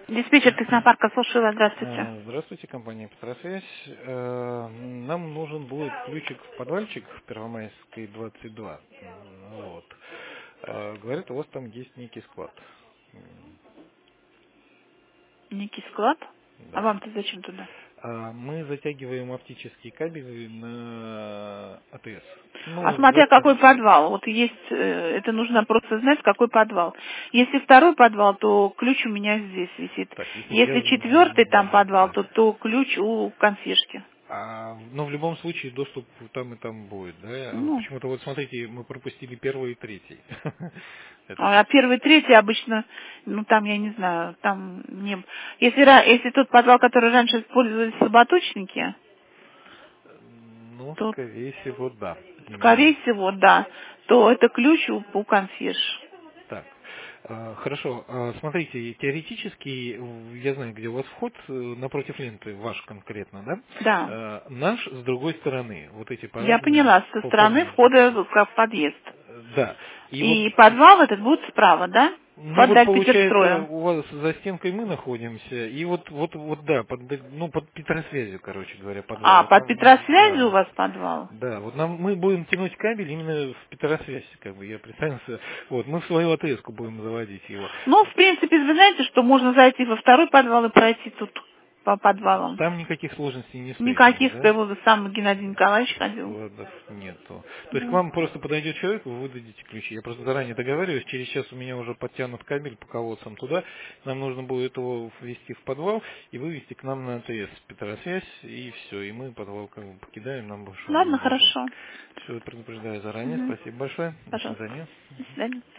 Диспетчер технопарка, слушаю вас, здравствуйте. Здравствуйте, компания Петросвязь. Нам нужен будет ключик в подвальчик в Первомайской 22. Вот. Говорят, у вас там есть некий склад. Некий склад? А Да. вам-то зачем туда? Мы затягиваем оптические кабели на АТС. А Ну, смотря какой зачем? подвал. Вот есть, это нужно просто знать, какой подвал. Если второй подвал, то ключ у меня здесь висит. Так, если Если четвертый там подвал, так. то ключ у консьержки. Но в любом случае доступ там и там будет, да? Ну, Почему-то вот смотрите, мы пропустили первый и третий. Этот. а первый, третий обычно, ну там, я не знаю, там не... Если тот подвал, который раньше использовали слаботочники, Ну, то, скорее всего, да. скорее Именно. всего, да, то это ключ у консьерж. Так. Хорошо. Смотрите, теоретически, я знаю, где у вас вход, напротив ленты, ваш конкретно, да? Да. Наш с другой стороны, вот эти Я парадные, поняла, со стороны входа в подъезд. да. И вот, И подвал этот будет справа, да? ну Под вот получается, Дальпетерстроем. у вас за стенкой мы находимся, и вот да, под Петросвязью, короче говоря, А, подвал. под Да, Петросвязью у вот. вас подвал? Да, вот мы будем тянуть кабель именно в Петросвязь, как бы я представился. Вот, мы в свою АТС-ку будем заводить его. Ну, в принципе, вы знаете, что можно зайти во второй подвал и пройти тут по подвалам. Там никаких сложностей не с этим, Никаких, да? его сам Геннадий Николаевич ходил. Складов нету. То есть к Ну, вам просто подойдет человек, вы выдадите ключи. Я просто заранее договариваюсь, через час у меня уже подтянут кабель по колодцам туда. Нам нужно будет его ввести в подвал и вывести к нам на АТС Петросвязь, и все. И мы подвал как бы покидаем, нам больше он не ладно, нужен. хорошо. Все, предупреждаю заранее. Мгм. Спасибо большое. До Пожалуйста. свидания. До свидания.